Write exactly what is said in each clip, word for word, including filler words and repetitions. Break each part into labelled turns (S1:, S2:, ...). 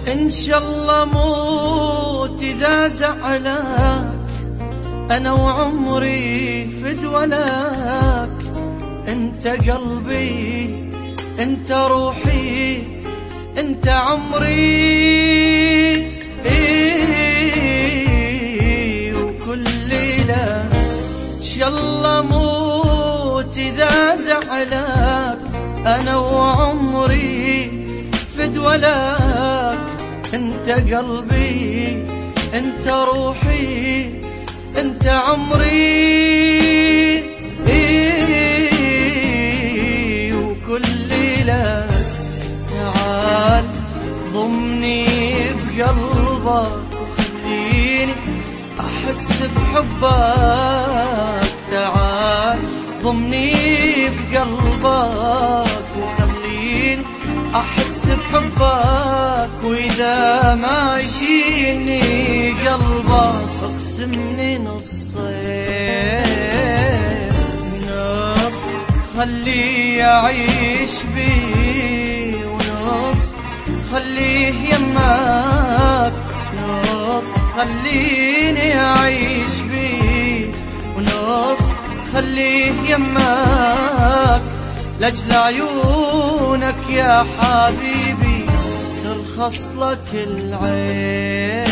S1: إن شاء الله موت إذا زعلك، أنا وعمري فدوى لك. أنت قلبي، أنت روحي، أنت عمري، إيه وكل ليلة. إن شاء الله موت إذا زعلك، أنا وعمري فدوى لك. أنت قلبي، أنت روحي، أنت عمري، إيه وكل ليلة. تعال ضمني بقلبك وخليني أحس بحبك. تعال ضمني بقلبك وخليني أحس بحبك. وإذا ما يشيني قلبك اقسمني نصين، نص خليه يعيش بي، ونص خليه يمك. نص خليني أعيش بي، ونص خليه يمك. لأجل عيونك يا حبيبي ترخص لك العين.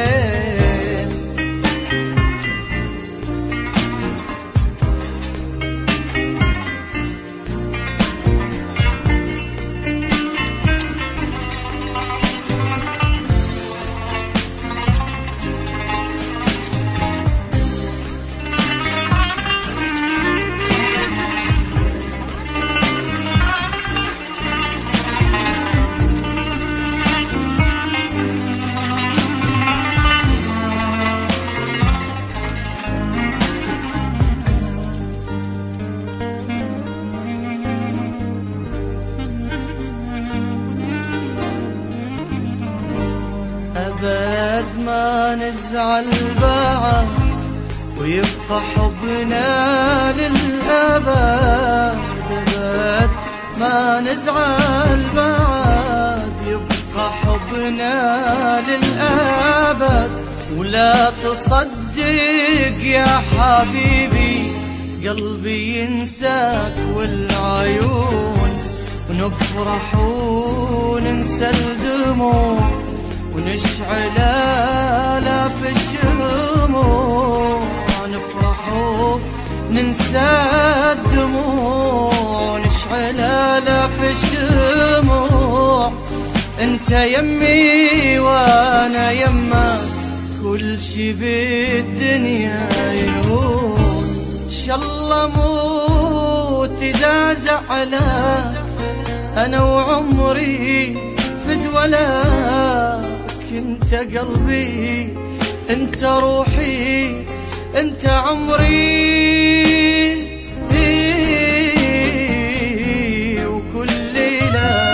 S1: أبد ما نزعل بعد، ويبقى حبنا للأبد. أبد ما نزعل بعد، يبقى حبنا للأبد. ولا تصدق يا حبيبي قلبي ينساك والعيون، ونفرح وننسى الدموع، ونشعل آلاف الشموع. نفرح وننسى الدموع، ونشعل آلاف الشموع. انت يمي وانا يمك، كل شي بالدنيا يهون. ان شاء الله موت اذا زعلك، انا وعمري فدوى لك. انت قلبي، انت روحي، انت عمري، إيه وكل ليلة.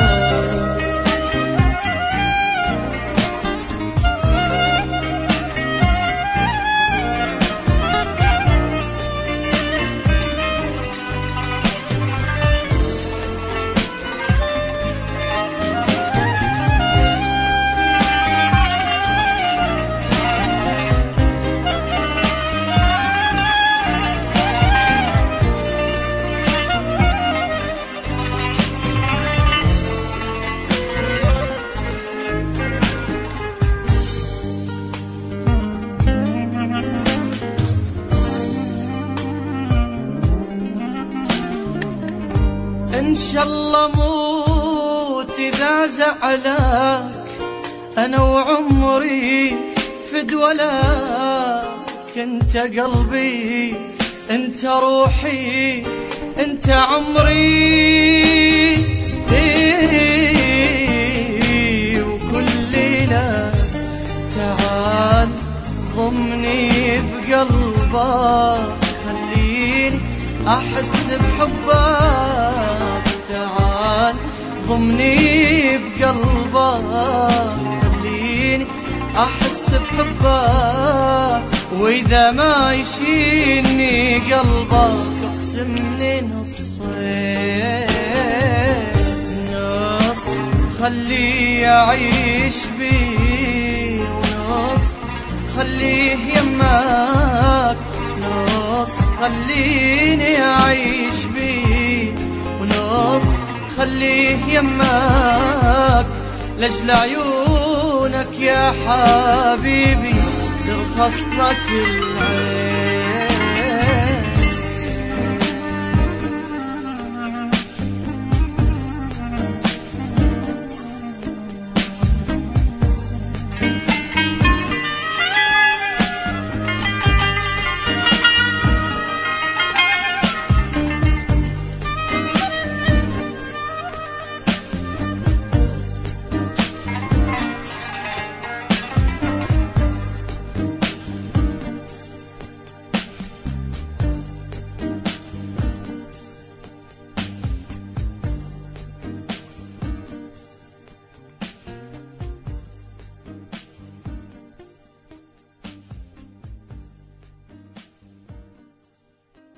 S1: إن شاء الله موت إذا زعلك، أنا وعمري فدوى لك. أنت قلبي، أنت روحي، أنت عمري، إيه وكل ليلة. تعال ضمني بقلبك خليني أحس بحبك. تعال ضمني بقلبك خليني أحس بحبك. وإذا ما يشيني قلبك اقسمني نصين، نص خليه يعيش بي، ونص خليه يماك، نص خليني أعيش بي، ونص خليه يماك. لجل عيونك يا حبيبي ترخصنا كل عين.